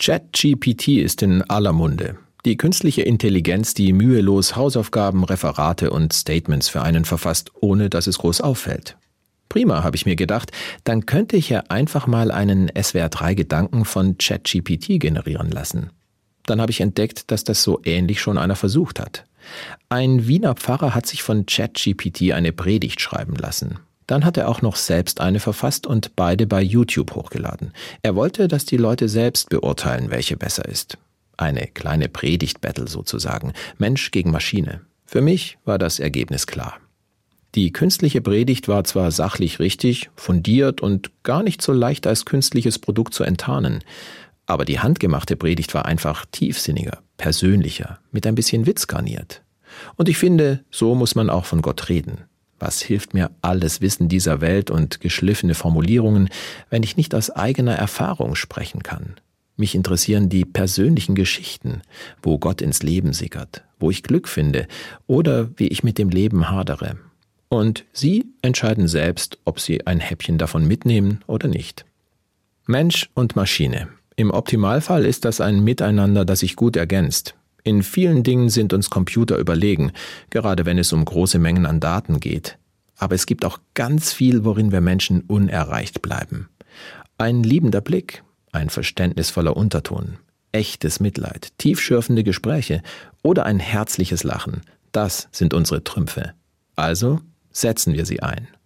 ChatGPT ist in aller Munde. Die künstliche Intelligenz, die mühelos Hausaufgaben, Referate und Statements für einen verfasst, ohne dass es groß auffällt. Prima, habe ich mir gedacht, dann könnte ich ja einfach mal einen SWR3-Gedanken von ChatGPT generieren lassen. Dann habe ich entdeckt, dass das so ähnlich schon einer versucht hat. Ein Wiener Pfarrer hat sich von ChatGPT eine Predigt schreiben lassen. Dann hat er auch noch selbst eine verfasst und beide bei YouTube hochgeladen. Er wollte, dass die Leute selbst beurteilen, welche besser ist. Eine kleine Predigt-Battle sozusagen, Mensch gegen Maschine. Für mich war das Ergebnis klar. Die künstliche Predigt war zwar sachlich richtig, fundiert und gar nicht so leicht als künstliches Produkt zu enttarnen, aber die handgemachte Predigt war einfach tiefsinniger, persönlicher, mit ein bisschen Witz garniert. Und ich finde, so muss man auch von Gott reden. Was hilft mir alles Wissen dieser Welt und geschliffene Formulierungen, wenn ich nicht aus eigener Erfahrung sprechen kann? Mich interessieren die persönlichen Geschichten, wo Gott ins Leben sickert, wo ich Glück finde oder wie ich mit dem Leben hadere. Und Sie entscheiden selbst, ob Sie ein Häppchen davon mitnehmen oder nicht. Mensch und Maschine. Im Optimalfall ist das ein Miteinander, das sich gut ergänzt. In vielen Dingen sind uns Computer überlegen, gerade wenn es um große Mengen an Daten geht. Aber es gibt auch ganz viel, worin wir Menschen unerreicht bleiben. Ein liebender Blick, ein verständnisvoller Unterton, echtes Mitleid, tiefschürfende Gespräche oder ein herzliches Lachen, das sind unsere Trümpfe. Also setzen wir sie ein.